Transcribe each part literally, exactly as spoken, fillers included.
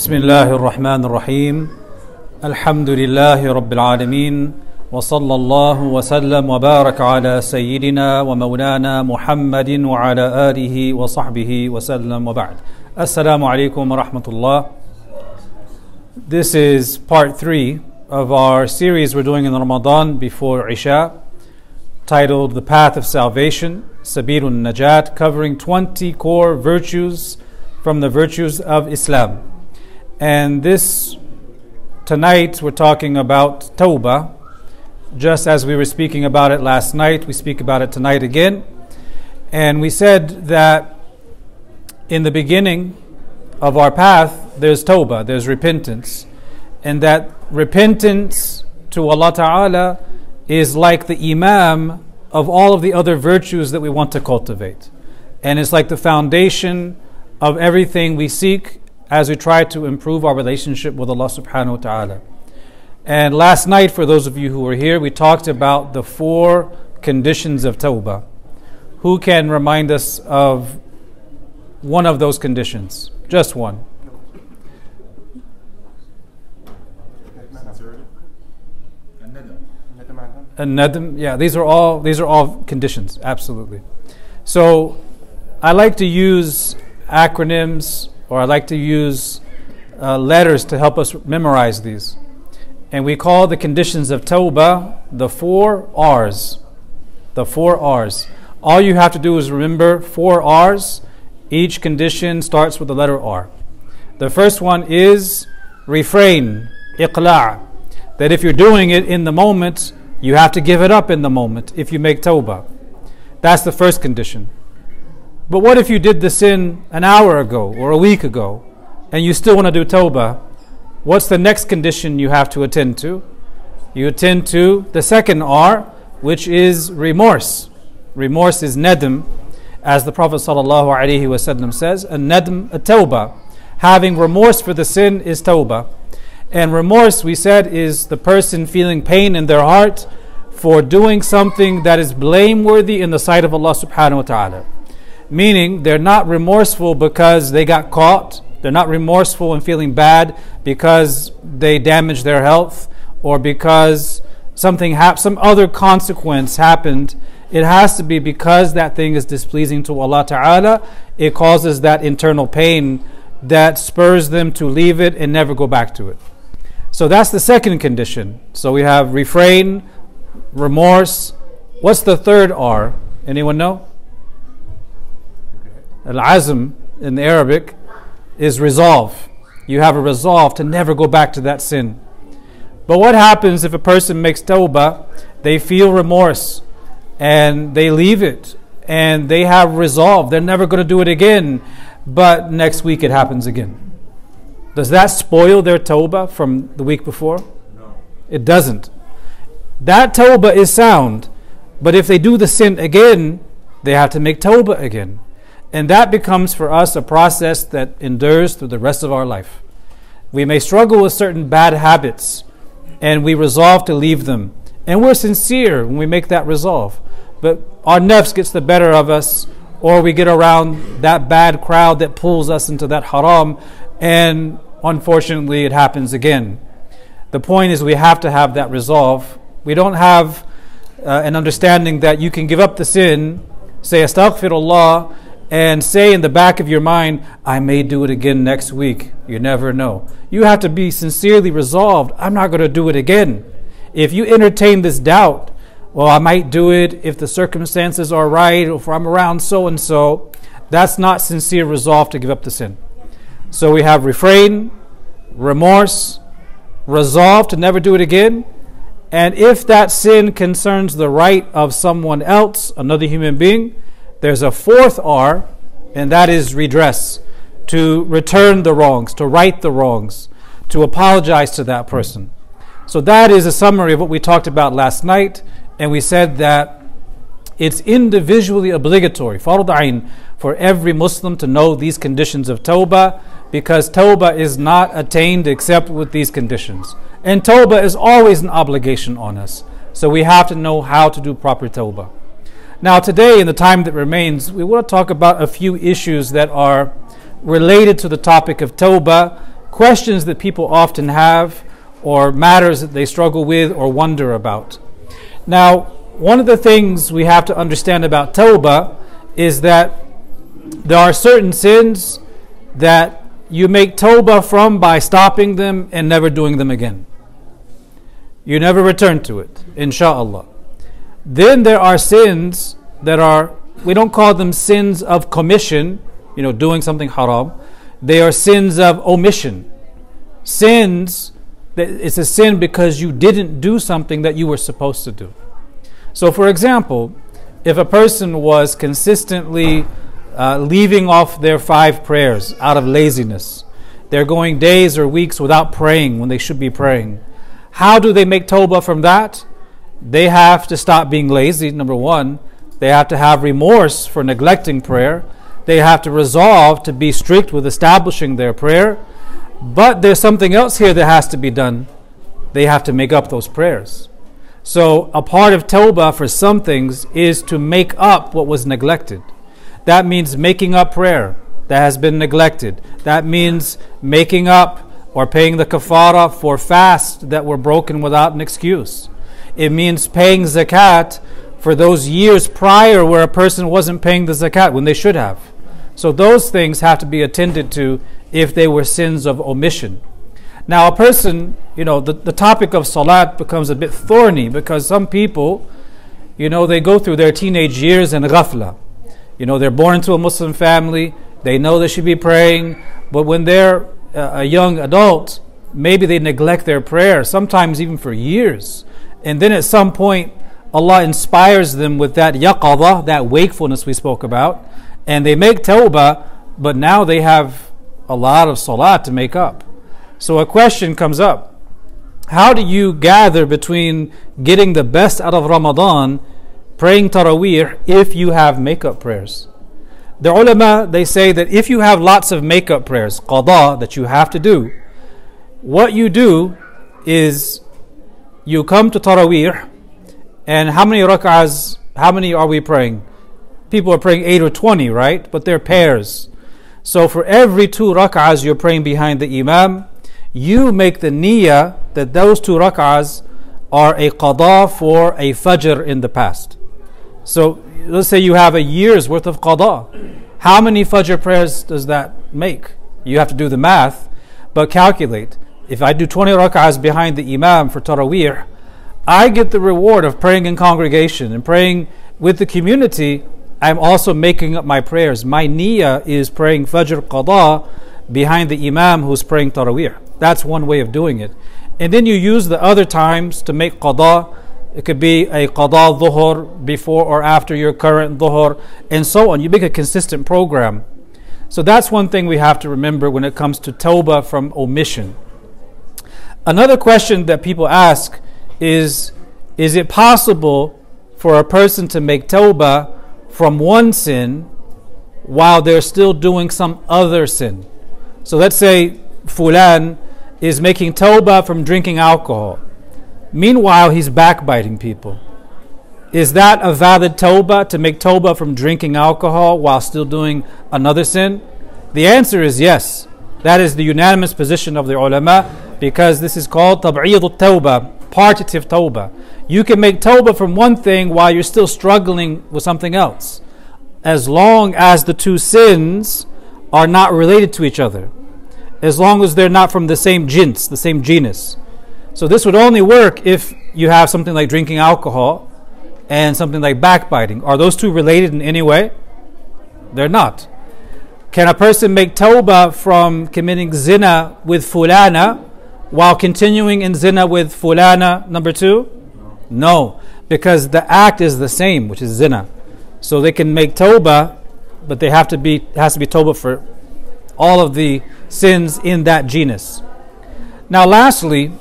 بسم الله الرحمن الرحيم الحمد لله رب العالمين وصلى الله وسلم وبارك على سيدنا ومولانا محمد وعلى آله وصحبه وسلم وبعد. Assalamu alaikum wa rahmatullah. This is part three of our series we're doing in Ramadan before Isha, titled The Path of Salvation, Sabilun Najat, covering twenty core virtues from the virtues of Islam. And this, tonight we're talking about Tawbah. Just as we were speaking about it last night, we speak about it tonight again. And we said that in the beginning of our path, there's Tawbah, there's repentance. And that repentance to Allah Ta'ala is like the imam of all of the other virtues that we want to cultivate. And it's like the foundation of everything we seek as we try to improve our relationship with Allah Subhanahu wa Ta'ala. And last night, for those of you who were here, we talked about the four conditions of Tawbah. Who can remind us of one of those conditions? Just one. An-nadm. Yeah, these are all these are all conditions, absolutely. So I like to use acronyms, or I like to use uh, letters to help us memorize these. And we call the conditions of Tawbah the four R's. The four R's. All you have to do is remember four R's. Each condition starts with the letter R. The first one is refrain, iqla'. That if you're doing it in the moment, you have to give it up in the moment if you make Tawbah. That's the first condition. But what if you did the sin an hour ago or a week ago and you still want to do Tawbah? What's the next condition you have to attend to? You attend to the second R, which is remorse. Remorse is nadm, as the Prophet ﷺ says, a nadm, a tawbah. Having remorse for the sin is tawbah. And remorse, we said, is the person feeling pain in their heart for doing something that is blameworthy in the sight of Allah subhanahu wa ta'ala. Meaning, they're not remorseful because they got caught. They're not remorseful and feeling bad because they damaged their health or because something hap- some other consequence happened. It has to be because that thing is displeasing to Allah Ta'ala. It causes that internal pain that spurs them to leave it and never go back to it. So that's the second condition. So we have refrain, remorse. What's the third R? Anyone know? Al-azm in the Arabic is resolve. You have a resolve to never go back to that sin. But what happens if a person makes tawbah, they feel remorse and they leave it and they have resolve, they're never going to do it again, but next week it happens again? Does that spoil their tawbah from the week before? No. It doesn't. That tawbah is sound, but if they do the sin again, they have to make tawbah again. And that becomes for us a process that endures through the rest of our life. We may struggle with certain bad habits and we resolve to leave them. And we're sincere when we make that resolve. But our nafs gets the better of us, or we get around that bad crowd that pulls us into that haram, and unfortunately it happens again. The point is we have to have that resolve. We don't have uh, an understanding that you can give up the sin, say astaghfirullah, and say in the back of your mind, I may do it again next week. You never know. You have to be sincerely resolved, I'm not going to do it again. If you entertain this doubt, well, I might do it if the circumstances are right, or if I'm around so-and-so, that's not sincere resolve to give up the sin. So we have refrain, remorse, resolve to never do it again. And if that sin concerns the right of someone else, another human being, there's a fourth R, and that is redress. To return the wrongs, to right the wrongs, to apologize to that person. So that is a summary of what we talked about last night, and we said that it's individually obligatory, fard ayn, for every Muslim to know these conditions of tawbah, because tawbah is not attained except with these conditions. And tawbah is always an obligation on us. So we have to know how to do proper tawbah. Now today, in the time that remains, we want to talk about a few issues that are related to the topic of tawbah questions that people often have, or matters that they struggle with or wonder about. Now, one of the things we have to understand about tawbah is that there are certain sins that you make tawbah from by stopping them and never doing them again. You never return to it, inshallah. Then there are sins that are, we don't call them sins of commission, you know, doing something haram. They are sins of omission. Sins, that it's a sin because you didn't do something that you were supposed to do. So for example, if a person was consistently uh, leaving off their five prayers out of laziness, they're going days or weeks without praying when they should be praying, how do they make tawbah from that? They have to stop being lazy, number one. They have to have remorse for neglecting prayer. They have to resolve to be strict with establishing their prayer. But there's something else here that has to be done. They have to make up those prayers. So a part of tawbah for some things is to make up what was neglected. That means making up prayer that has been neglected. That means making up or paying the kafara for fasts that were broken without an excuse. It means paying zakat for those years prior where a person wasn't paying the zakat when they should have. So those things have to be attended to if they were sins of omission. Now a person, you know, the, the topic of salat becomes a bit thorny because some people, you know, they go through their teenage years in ghafla. You know, they're born into a Muslim family, they know they should be praying, but when they're a young adult, maybe they neglect their prayer, sometimes even for years. And then at some point, Allah inspires them with that yaqadah, that wakefulness we spoke about, and they make tawbah, but now they have a lot of salat to make up. So a question comes up. How do you gather between getting the best out of Ramadan, praying Taraweeh, if you have make-up prayers? The ulama, they say that if you have lots of make-up prayers, qada, that you have to do, what you do is you come to Taraweeh, and how many rak'ahs, how many are we praying? People are praying eight or twenty, right? But they're pairs. So for every two rak'ahs you're praying behind the imam, you make the niyyah that those two rak'ahs are a qada for a fajr in the past. So let's say you have a year's worth of qada. How many fajr prayers does that make? You have to do the math, but calculate. If I do twenty rak'ahs behind the imam for Taraweeh, I get the reward of praying in congregation and praying with the community. I'm also making up my prayers. My niyyah is praying fajr qada behind the imam who's praying Taraweeh. That's one way of doing it. And then you use the other times to make qada. It could be a qada dhuhr before or after your current dhuhr, and so on. You make a consistent program. So that's one thing we have to remember when it comes to tawbah from omission. Another question that people ask is, is it possible for a person to make tawbah from one sin while they're still doing some other sin? So let's say Fulan is making tawbah from drinking alcohol. Meanwhile, he's backbiting people. Is that a valid tawbah, to make tawbah from drinking alcohol while still doing another sin? The answer is yes. That is the unanimous position of the ulama, because this is called tab'id al-tawbah, partitive tawbah. You can make tawbah from one thing while you're still struggling with something else, as long as the two sins are not related to each other, as long as they're not from the same jins, the same genus. So this would only work if you have something like drinking alcohol and something like backbiting. Are those two related in any way? They're not. Can a person make tawbah from committing zina with fulana while continuing in zina with fulana number two? No, because the act is the same, which is zina. So they can make tawbah, but they have to be it has to be tawbah for all of the sins in that genus. Now lastly,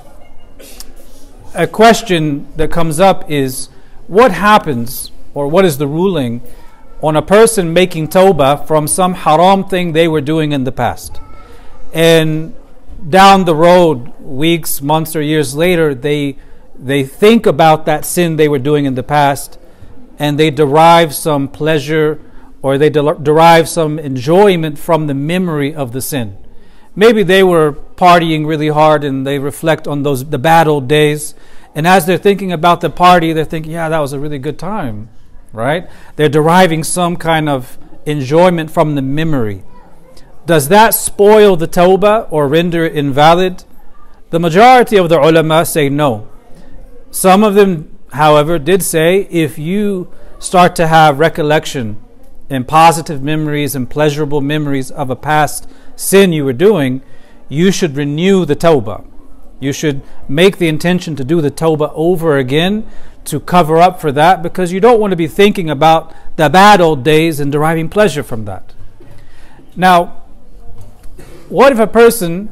a question that comes up is, what happens, or what is the ruling on a person making tawbah from some haram thing they were doing in the past? And down the road, weeks, months, or years later, they they think about that sin they were doing in the past, and they derive some pleasure, or they de- derive some enjoyment from the memory of the sin. Maybe they were partying really hard and they reflect on those the bad old days. And as they're thinking about the party, they're thinking, yeah, that was a really good time, right? They're deriving some kind of enjoyment from the memory. Does that spoil the tawbah or render it invalid? The majority of the ulama say no. Some of them, however, did say if you start to have recollection and positive memories and pleasurable memories of a past sin you were doing, you should renew the tawbah. You should make the intention to do the tawbah over again to cover up for that, because you don't want to be thinking about the bad old days and deriving pleasure from that. Now, what if a person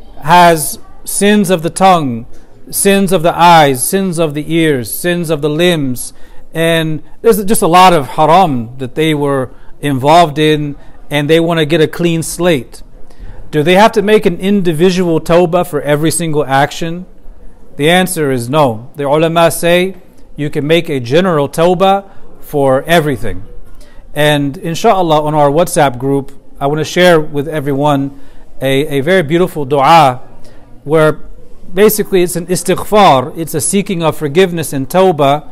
has sins of the tongue, sins of the eyes, sins of the ears, sins of the limbs, and there's just a lot of haram that they were involved in and they want to get a clean slate? Do they have to make an individual tawbah for every single action? The answer is no. The ulama say you can make a general tawbah for everything. And inshallah, on our WhatsApp group, I want to share with everyone a, a very beautiful dua where basically it's an istighfar, it's a seeking of forgiveness and tawbah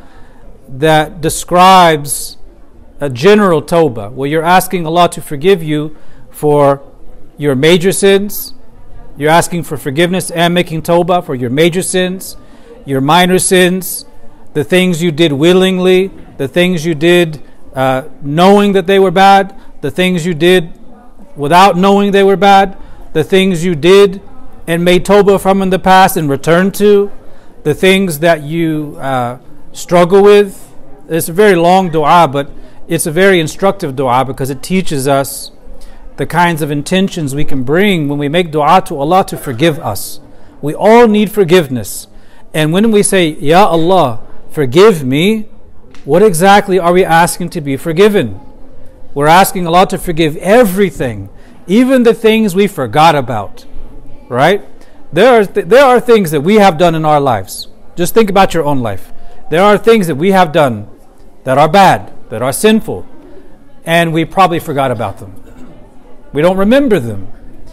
that describes a general tawbah, where you're asking Allah to forgive you for your major sins. You're asking for forgiveness and making tawbah for your major sins, your minor sins, the things you did willingly, the things you did uh, knowing that they were bad, the things you did without knowing they were bad, the things you did and made tawbah from in the past and returned to, the things that you uh, struggle with. It's a very long dua, but it's a very instructive dua because it teaches us the kinds of intentions we can bring when we make dua to Allah to forgive us. We all need forgiveness. And when we say, Ya Allah, forgive me, what exactly are we asking to be forgiven? We're asking Allah to forgive everything, even the things we forgot about. Right? There are th- there are things that we have done in our lives. Just think about your own life. There are things that we have done that are bad, that are sinful, and we probably forgot about them. We don't remember them.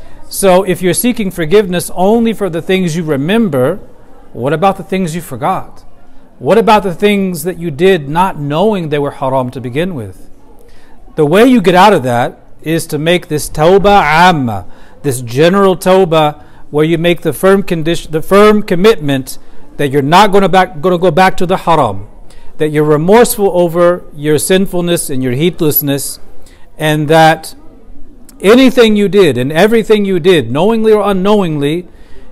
So if you're seeking forgiveness only for the things you remember, what about the things you forgot? What about the things that you did not knowing they were haram to begin with? The way you get out of that is to make this tawbah amma, this general tawbah, where you make the firm condition, the firm commitment that you're not going to back, going to go back to the haram, that you're remorseful over your sinfulness and your heedlessness, and that anything you did and everything you did, knowingly or unknowingly,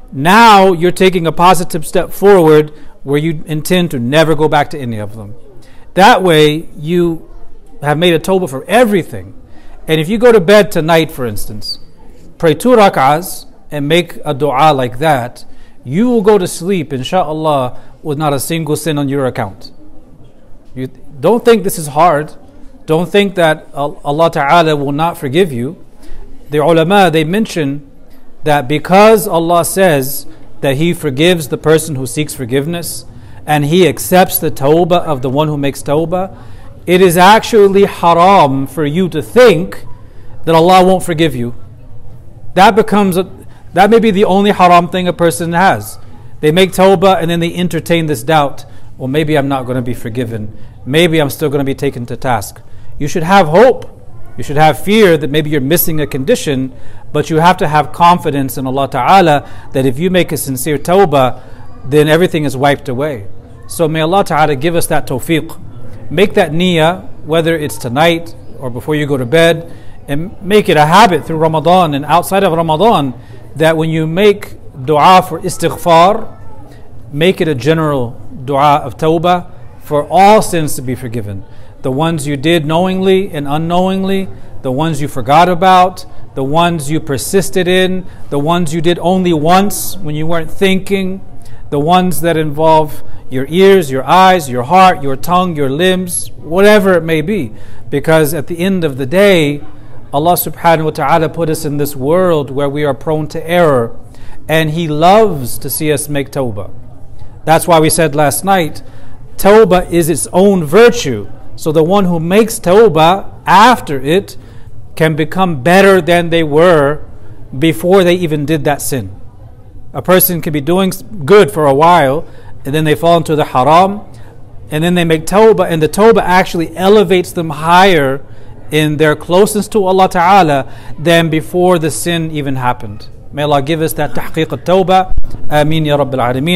now you're taking a positive step forward where you intend to never go back to any of them. That way, you have made a tawbah for everything. And if you go to bed tonight, for instance, pray two rak'ahs and make a dua like that, you will go to sleep, insha'Allah, with not a single sin on your account. You don't think this is hard. Don't think that Allah Ta'ala will not forgive you. The ulama, they mention that because Allah says that He forgives the person who seeks forgiveness and He accepts the tawbah of the one who makes tawbah, it is actually haram for you to think that Allah won't forgive you. That becomes a, that may be the only haram thing a person has. They make tawbah and then they entertain this doubt. Well, maybe I'm not going to be forgiven. Maybe I'm still going to be taken to task. You should have hope. You should have fear that maybe you're missing a condition, but you have to have confidence in Allah Ta'ala that if you make a sincere tawbah, then everything is wiped away. So may Allah Ta'ala give us that tawfiq. Make that niyyah, whether it's tonight or before you go to bed, and make it a habit through Ramadan and outside of Ramadan, that when you make dua for istighfar, make it a general dua of tawbah for all sins to be forgiven. The ones you did knowingly and unknowingly, the ones you forgot about, the ones you persisted in, the ones you did only once when you weren't thinking, the ones that involve your ears, your eyes, your heart, your tongue, your limbs, whatever it may be. Because at the end of the day, Allah subhanahu wa ta'ala put us in this world where we are prone to error, and He loves to see us make tawbah. That's why we said last night, tawbah is its own virtue. So the one who makes tawbah after it can become better than they were before they even did that sin. A person can be doing good for a while, and then they fall into the haram, and then they make tawbah, and the tawbah actually elevates them higher in their closeness to Allah Ta'ala than before the sin even happened. May Allah give us that tahqiq al-tawbah. Ameen ya Rabbil Alameen.